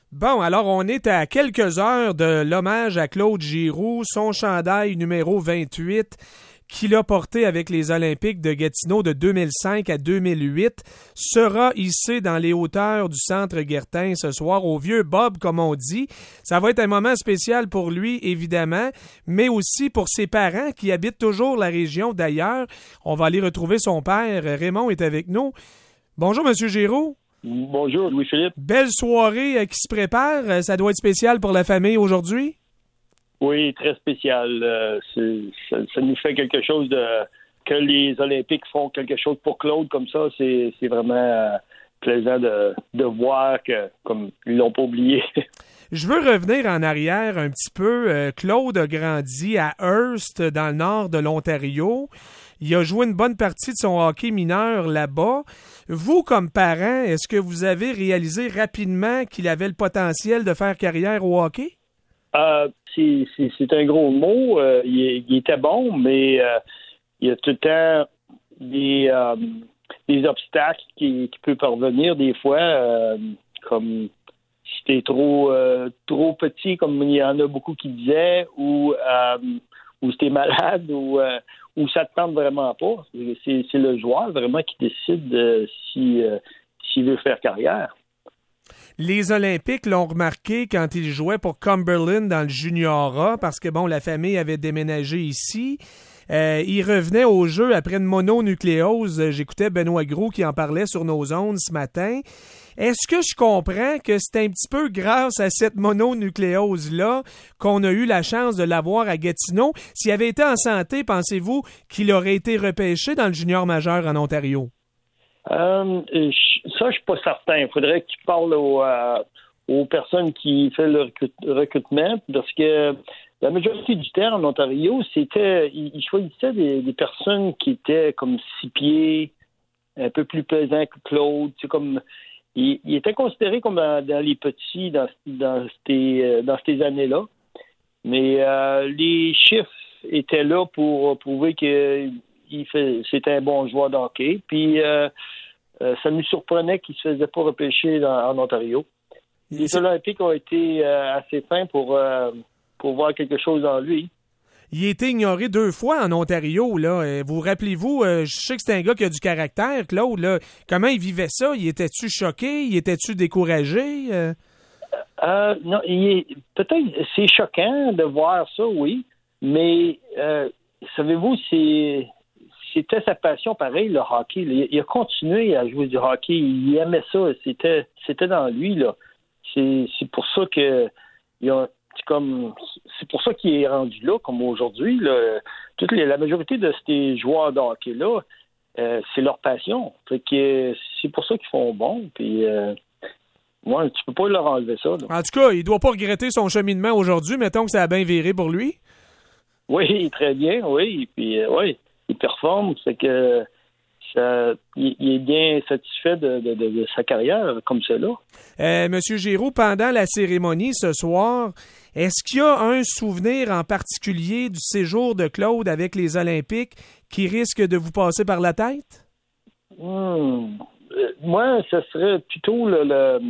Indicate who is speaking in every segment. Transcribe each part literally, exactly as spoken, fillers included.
Speaker 1: Bon, alors on est à quelques heures de l'hommage à Claude Giroux, son chandail numéro vingt-huit qu'il a porté avec les Olympiques de Gatineau de deux mille cinq à deux mille huit sera hissé dans les hauteurs du Centre Guertin ce soir au vieux Bob, comme on dit. Ça va être un moment spécial pour lui, évidemment, mais aussi pour ses parents qui habitent toujours la région d'ailleurs. On va aller retrouver son père. Raymond est avec nous. Bonjour, Monsieur Giroux.
Speaker 2: Bonjour, Louis-Philippe.
Speaker 1: Belle soirée euh, qui se prépare. Ça doit être spécial pour la famille aujourd'hui?
Speaker 2: Oui, très spécial. Euh, c'est, ça, ça nous fait quelque chose de que les Olympiques font quelque chose pour Claude comme ça. C'est, c'est vraiment euh, plaisant de, de voir que comme ils l'ont pas oublié.
Speaker 1: Je veux revenir en arrière un petit peu. Euh, Claude a grandi à Hearst, dans le nord de l'Ontario. Il a joué une bonne partie de son hockey mineur là-bas. Vous, comme parent, est-ce que vous avez réalisé rapidement qu'il avait le potentiel de faire carrière au hockey?
Speaker 2: Euh, c'est, c'est, c'est un gros mot. Euh, il, il était bon, mais euh, il y a tout le temps des, euh, des obstacles qui, qui peuvent parvenir des fois, euh, comme si t'es trop, euh, trop petit, comme il y en a beaucoup qui disaient, ou, euh, ou si t'es malade, ou... Euh, où ça te tente vraiment pas. C'est, c'est le joueur vraiment qui décide euh, si, euh, s'il veut faire carrière.
Speaker 1: Les Olympiques l'ont remarqué quand il jouait pour Cumberland dans le Juniora, parce que, bon, la famille avait déménagé ici. Euh, il revenait au jeu après une mononucléose. J'écoutais Benoît Gros qui en parlait sur nos ondes ce matin. Est-ce que je comprends que c'est un petit peu grâce à cette mononucléose-là qu'on a eu la chance de l'avoir à Gatineau? S'il avait été en santé, pensez-vous qu'il aurait été repêché dans le junior majeur en Ontario?
Speaker 2: Euh, ça, je suis pas certain. Il faudrait que tu parles aux, euh, aux personnes qui font le recrut- recrutement, parce que la majorité du temps en Ontario, c'était ils choisissaient des, des personnes qui étaient comme six pieds, un peu plus pesants que Claude. C'est comme il, il était considéré comme dans, dans les petits dans, dans ces dans ces années-là. Mais euh, les chiffres étaient là pour prouver que il fait, c'était un bon joueur de hockey. Puis euh, euh, ça nous surprenait qu'il ne se faisait pas repêcher dans, en Ontario. Les Olympiques ont été euh, assez fins pour, euh, pour voir quelque chose en lui.
Speaker 1: Il a été ignoré deux fois en Ontario, là. Vous rappelez-vous, euh, je sais que c'est un gars qui a du caractère, Claude, là. Comment il vivait ça? Il était-tu choqué? Il était-tu découragé? Euh...
Speaker 2: Euh, non, il est, peut-être c'est choquant de voir ça, oui. Mais euh, savez-vous, c'est c'était sa passion, pareil, le hockey. Il, il a continué à jouer du hockey. Il aimait ça. C'était, c'était dans lui, là. C'est, c'est pour ça que il a, c'est comme c'est pour ça qu'il est rendu là, comme aujourd'hui. Là. Toute les, la majorité de ces joueurs de hockey-là, euh, c'est leur passion. Fait que c'est pour ça qu'ils font bon. Puis euh, ouais, tu peux pas leur enlever ça. Là.
Speaker 1: En tout cas, il doit pas regretter son cheminement aujourd'hui. Mettons que ça a bien viré pour lui.
Speaker 2: Oui, très bien, oui. Puis euh, oui. Il performe, c'est que ça, il, il est bien satisfait de, de, de, de sa carrière comme cela.
Speaker 1: Euh, Monsieur Giroux, pendant la cérémonie ce soir, est-ce qu'il y a un souvenir en particulier du séjour de Claude avec les Olympiques qui risque de vous passer par la tête?
Speaker 2: Hmm. Moi, ce serait plutôt le, le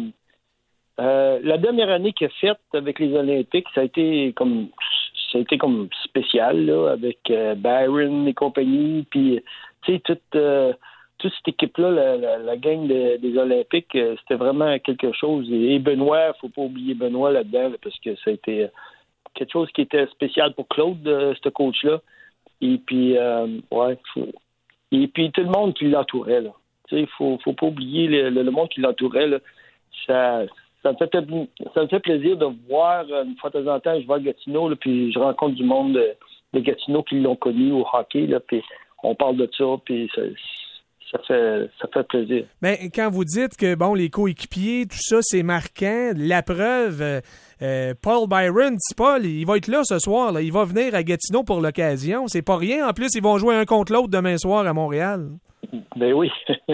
Speaker 2: euh, la dernière année qu'il a faite avec les Olympiques, ça a été comme ça a été comme spécial, là, avec euh, Byron et compagnie, puis, tu sais, toute, euh, toute cette équipe-là, la, la, la gang de, des Olympiques, euh, c'était vraiment quelque chose. Et, et Benoît, faut pas oublier Benoît là-dedans, là, parce que ça a été quelque chose qui était spécial pour Claude, euh, ce coach-là. Et puis, euh, ouais, faut, et puis tout le monde qui l'entourait, là. Tu sais, faut, faut pas oublier le, le, le monde qui l'entourait, là. Ça... Ça me, fait, ça me fait plaisir de voir, une fois de temps en temps, je vais à Gatineau, là, puis je rencontre du monde de, de Gatineau qui l'ont connu au hockey, là, puis on parle de ça, puis ça, ça, fait, ça fait plaisir.
Speaker 1: Mais quand vous dites que, bon, les coéquipiers, tout ça, c'est marquant, la preuve, euh, Paul Byron, c'est Paul, il va être là ce soir, là, il va venir à Gatineau pour l'occasion, c'est pas rien, en plus, ils vont jouer un contre l'autre demain soir à Montréal.
Speaker 2: Ben oui,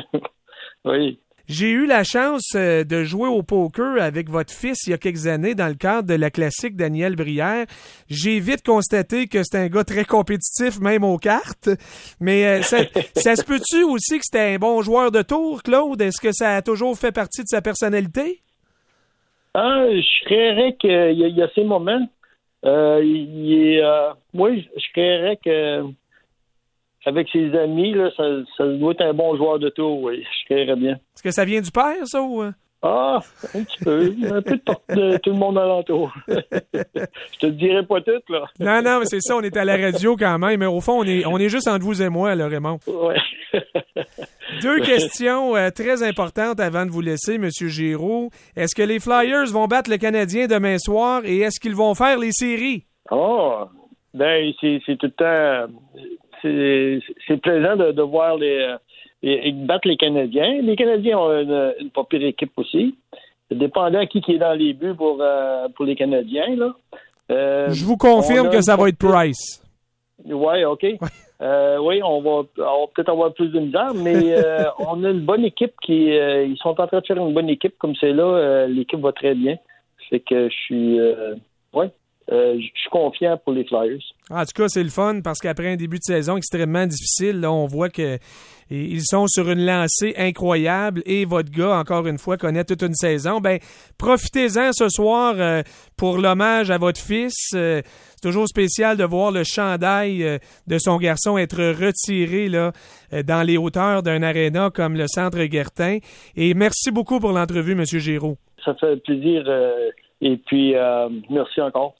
Speaker 2: oui.
Speaker 1: J'ai eu la chance de jouer au poker avec votre fils il y a quelques années dans le cadre de la classique Daniel Brière. J'ai vite constaté que c'est un gars très compétitif, même aux cartes. Mais euh, ça, ça se peut-tu aussi que c'était un bon joueur de tour, Claude? Est-ce que ça a toujours fait partie de sa personnalité?
Speaker 2: Ah, je créerais qu'il y, a- il y a ces moments. Euh, il est, euh, moi, je je créerais que avec ses amis, là, ça, ça doit être un bon joueur de tour, oui. Je créerais bien.
Speaker 1: Est-ce que ça vient du père, ça, ou... euh?
Speaker 2: Ah, un petit peu. Un peu de, porte de tout le monde alentour. Je te le dirai pas tout, là.
Speaker 1: Non, non, mais c'est ça, on est à la radio quand même, mais au fond, on est, on est juste entre vous et moi, là, Raymond.
Speaker 2: Ouais.
Speaker 1: Deux questions euh, très importantes avant de vous laisser, M. Giroux. Est-ce que les Flyers vont battre le Canadien demain soir et est-ce qu'ils vont faire les séries?
Speaker 2: Oh, ben, c'est c'est tout le temps... C'est c'est plaisant de, de voir les, les, les battre les Canadiens. Les Canadiens ont une, une pas pire équipe aussi. Dépendant qui, qui est dans les buts pour, euh, pour les Canadiens, là. Euh,
Speaker 1: Je vous confirme que ça va être Price.
Speaker 2: Oui, OK. Euh, oui, on va, on va peut-être avoir plus de misère, mais euh, on a une bonne équipe qui... Euh, ils sont en train de faire une bonne équipe comme c'est là. Euh, l'équipe va très bien. C'est que je suis... Euh, ouais. Euh, je suis confiant pour les Flyers.
Speaker 1: En tout cas, c'est le fun parce qu'après un début de saison extrêmement difficile, là, on voit que ils sont sur une lancée incroyable et votre gars, encore une fois, connaît toute une saison. Ben, profitez-en ce soir euh, pour l'hommage à votre fils. Euh, c'est toujours spécial de voir le chandail euh, de son garçon être retiré là, euh, dans les hauteurs d'un aréna comme le Centre Guertin. Et merci beaucoup pour l'entrevue, M. Giroux.
Speaker 2: Ça fait plaisir euh, et puis euh, merci encore.